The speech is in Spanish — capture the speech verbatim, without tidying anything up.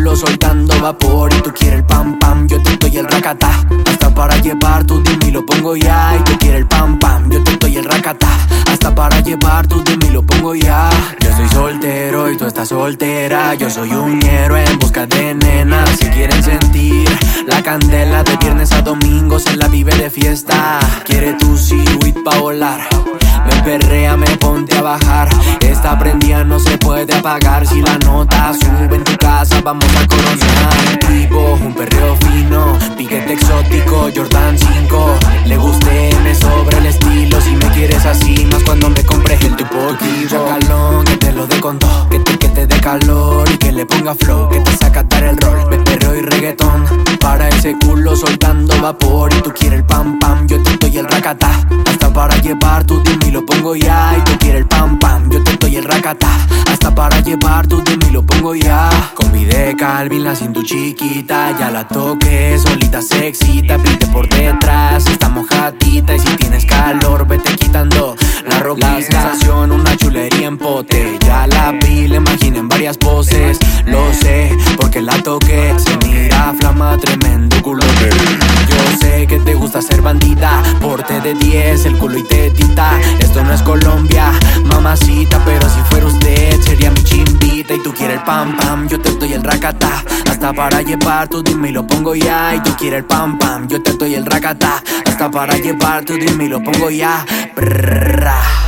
culo soltando vapor y tú quieres el pam pam, yo te doy el racata. Hasta para llevar tú dime y lo pongo ya. Y tú quieres el pam pam, yo te doy el racata. Hasta para llevar tú dime y lo pongo ya. Yo soy soltero y tú estás soltera. Yo soy un héroe en busca de nenas que quieren sentir la candela. De viernes a domingo se la vive de fiesta. Quiere tu circuit pa' volar. Me perrea, me ponte a bajar. Esta prendida no se puede apagar. Si la nota sube en tu casa vamos a coronar. Tipo, un perreo fino, piquete exótico, Jordan cinco. Le guste, me sobra el estilo. Si me quieres así, más cuando me compres el tipo equipo. Chacalón, que te lo dé con todo, que te, que te dé calor y que le ponga flow, que te saca atar el rol. Me perreo y reggaetón, para ese culo soltando vapor. Y tú quieres el pam pam, yo te doy el racata. Hasta para llevar tu dime y lo pongo ya. Y tú quieres el pam pam, yo te doy el racata. Hasta para llevar tu dime y lo pongo ya. Con mi de Calvin, la siento chiquita. Ya la toqué, solita se excita. Pinte por detrás, está mojadita. Y si tienes calor, vete quitando la ropa. La sensación, una chulería en pote. Ya la vi, la imaginé en varias poses. Lo sé, porque la toqué. Se mira flama, tremendo culo. Yo sé que te gusta ser bandida. Porte de diez, el culo y tetita. Esto no es Colombia, mamacita. Pero si fuera usted, sería mi chimbita. Y tú quieres el pam pam, yo te doy el racata. Hasta para llevar tu dime y lo pongo ya. Y tú quieres el pam pam, yo te doy el racata. Hasta para llevar tu dime y lo pongo ya. Brrrra.